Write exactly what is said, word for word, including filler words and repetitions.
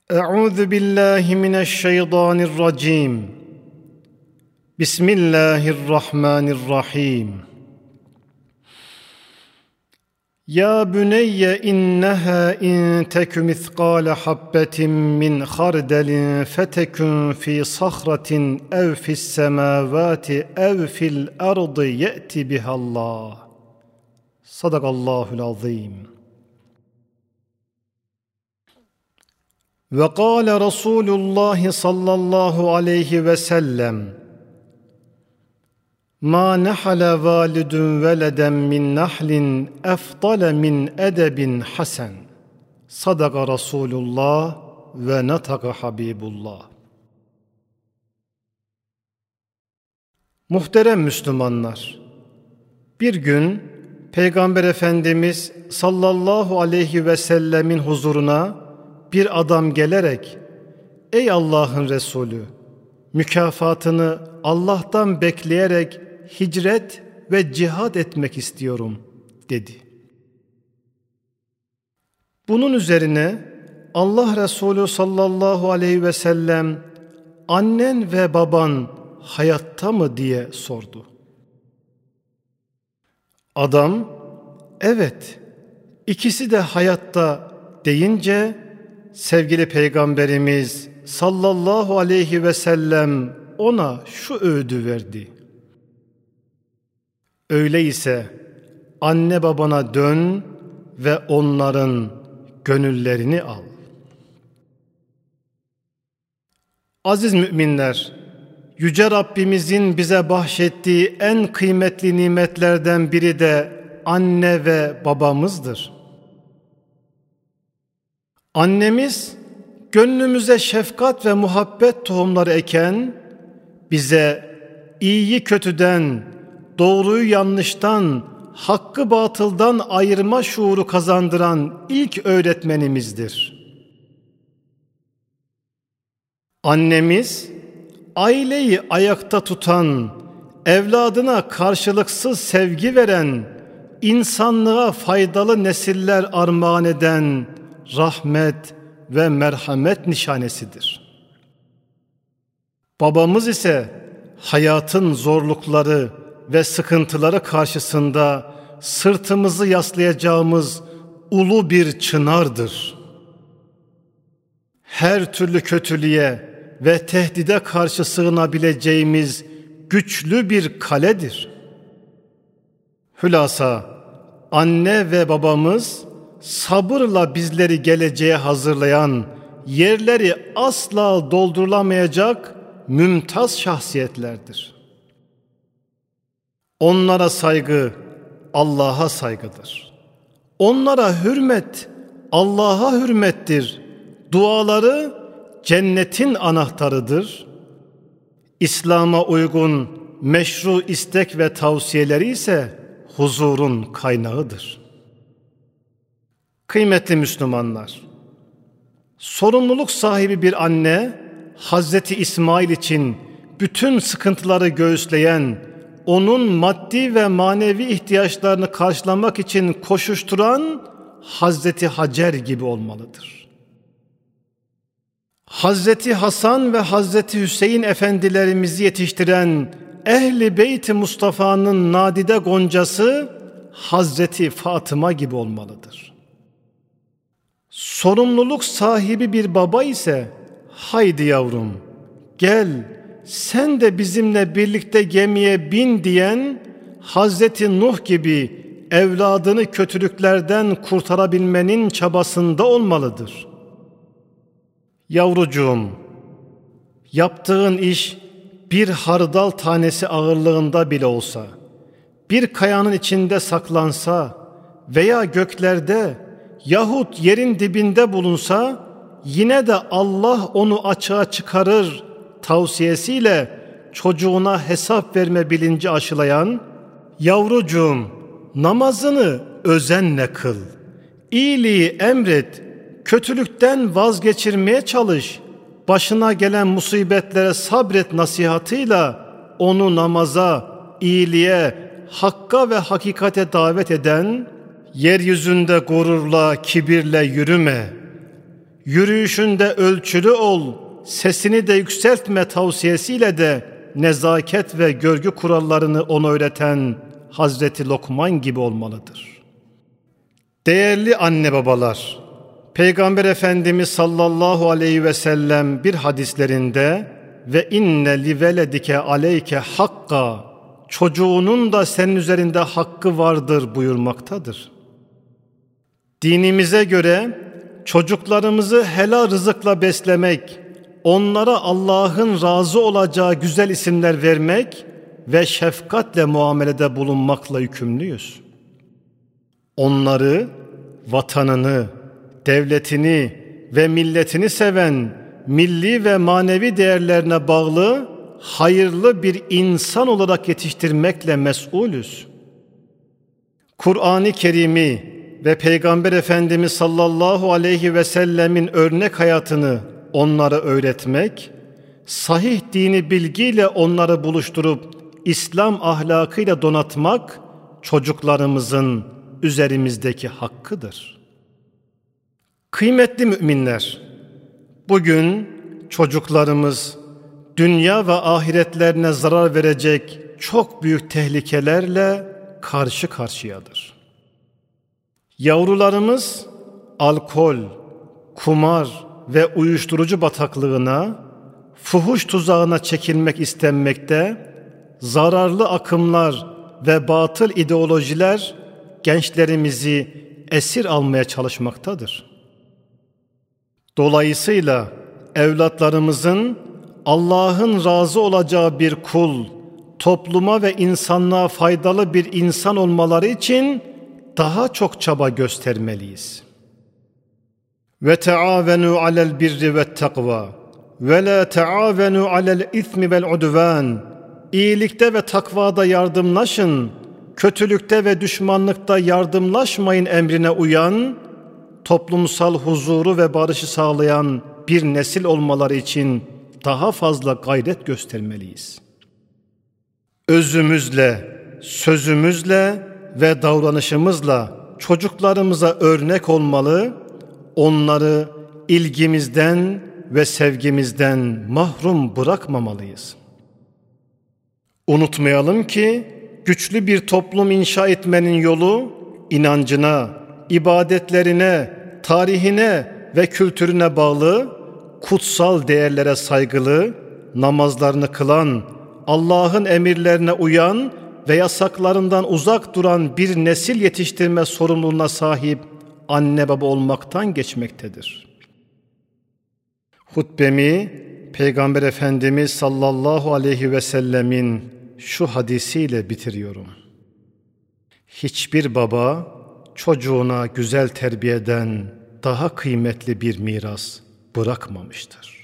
Euzu billahi mineşşeytanirracim. Bismillahirrahmanirrahim. Ya bunayya innaha in teku miskale habbetin min khardalin fetekun fi sahratin ev fis semavati ev fil ardı ya'ti bihallah. Sadakallahul azim. Ve kâle Resulullah sallallahu aleyhi ve sellem: Ma nahale validun veleden min nahlin efdale min edebin hasen. Sadaka Resulullah ve nataka Habibullah. Muhterem Müslümanlar, bir gün Peygamber Efendimiz sallallahu aleyhi ve sellemin huzuruna bir adam gelerek, ey Allah'ın Resulü, mükafatını Allah'tan bekleyerek hicret ve cihad etmek istiyorum dedi. Bunun üzerine Allah Resulü sallallahu aleyhi ve sellem, annen ve baban hayatta mı diye sordu. Adam, evet, ikisi de hayatta deyince, sevgili Peygamberimiz sallallahu aleyhi ve sellem ona şu öğüdü verdi. Öyleyse anne babana dön ve onların gönüllerini al. Aziz müminler, Yüce Rabbimizin bize bahşettiği en kıymetli nimetlerden biri de anne ve babamızdır. Annemiz gönlümüze şefkat ve muhabbet tohumları eken, bize iyiyi kötüden, doğruyu yanlıştan, hakkı batıldan ayırma şuuru kazandıran ilk öğretmenimizdir. Annemiz, aileyi ayakta tutan, evladına karşılıksız sevgi veren, insanlığa faydalı nesiller armağan eden rahmet ve merhamet nişanesidir. Babamız ise hayatın zorlukları ve sıkıntıları karşısında sırtımızı yaslayacağımız ulu bir çınardır. Her türlü kötülüğe ve tehdide karşı sığınabileceğimiz güçlü bir kaledir. Hülasa, anne ve babamız sabırla bizleri geleceğe hazırlayan, yerleri asla doldurulamayacak mümtaz şahsiyetlerdir. Onlara saygı Allah'a saygıdır. Onlara hürmet Allah'a hürmettir. Duaları cennetin anahtarıdır. İslam'a uygun meşru istek ve tavsiyeleri ise huzurun kaynağıdır. Kıymetli Müslümanlar, sorumluluk sahibi bir anne, Hazreti İsmail için bütün sıkıntıları göğüsleyen, onun maddi ve manevi ihtiyaçlarını karşılamak için koşuşturan Hazreti Hacer gibi olmalıdır. Hazreti Hasan ve Hazreti Hüseyin efendilerimizi yetiştiren Ehl-i Beyt-i Mustafa'nın nadide goncası Hazreti Fatıma gibi olmalıdır. Sorumluluk sahibi bir baba ise, haydi yavrum gel sen de bizimle birlikte gemiye bin diyen Hazreti Nuh gibi evladını kötülüklerden kurtarabilmenin çabasında olmalıdır. Yavrucuğum, yaptığın iş bir hardal tanesi ağırlığında bile olsa, bir kayanın içinde saklansa veya göklerde yahut yerin dibinde bulunsa, yine de Allah onu açığa çıkarır tavsiyesiyle çocuğuna hesap verme bilinci aşılayan, yavrucuğum namazını özenle kıl, iyiliği emret, kötülükten vazgeçirmeye çalış, başına gelen musibetlere sabret nasihatıyla onu namaza, iyiliğe, hakka ve hakikate davet eden, yeryüzünde gururla, kibirle yürüme, Yürüyüşünde ölçülü ol, sesini de yükseltme tavsiyesiyle de nezaket ve görgü kurallarını ona öğreten Hazreti Lokman gibi olmalıdır. Değerli anne babalar, Peygamber Efendimiz sallallahu aleyhi ve sellem bir hadislerinde ve inne li veledike aleyke hakka, çocuğunun da senin üzerinde hakkı vardır buyurmaktadır. Dinimize göre çocuklarımızı helal rızıkla beslemek, onlara Allah'ın razı olacağı güzel isimler vermek ve şefkatle muamelede bulunmakla yükümlüyüz. Onları, vatanını, devletini ve milletini seven, milli ve manevi değerlerine bağlı, hayırlı bir insan olarak yetiştirmekle mesulüz. Kur'an-ı Kerim'i ve Peygamber Efendimiz sallallahu aleyhi ve sellemin örnek hayatını onlara öğretmek, sahih dini bilgiyle onları buluşturup İslam ahlakıyla donatmak çocuklarımızın üzerimizdeki hakkıdır. Kıymetli müminler, bugün çocuklarımız dünya ve ahiretlerine zarar verecek çok büyük tehlikelerle karşı karşıyadır. Yavrularımız alkol, kumar ve uyuşturucu bataklığına, fuhuş tuzağına çekilmek istenmekte, zararlı akımlar ve batıl ideolojiler gençlerimizi esir almaya çalışmaktadır. Dolayısıyla evlatlarımızın Allah'ın razı olacağı bir kul, topluma ve insanlığa faydalı bir insan olmaları için daha çok çaba göstermeliyiz. Ve taavenu alel birri ve takva ve la taavenu alel ismi vel udvan. İyilikte ve takvada yardımlaşın, kötülükte ve düşmanlıkta yardımlaşmayın emrine uyan, toplumsal huzuru ve barışı sağlayan bir nesil olmaları için daha fazla gayret göstermeliyiz. Özümüzle, sözümüzle ve davranışımızla çocuklarımıza örnek olmalı, onları ilgimizden ve sevgimizden mahrum bırakmamalıyız. Unutmayalım ki güçlü bir toplum inşa etmenin yolu inancına, ibadetlerine, tarihine ve kültürüne bağlı, kutsal değerlere saygılı, namazlarını kılan, Allah'ın emirlerine uyan ve yasaklarından uzak duran bir nesil yetiştirme sorumluluğuna sahip anne baba olmaktan geçmektedir. Hutbemi Peygamber Efendimiz sallallahu aleyhi ve sellemin şu hadisiyle bitiriyorum. Hiçbir baba çocuğuna güzel terbiyeden daha kıymetli bir miras bırakmamıştır.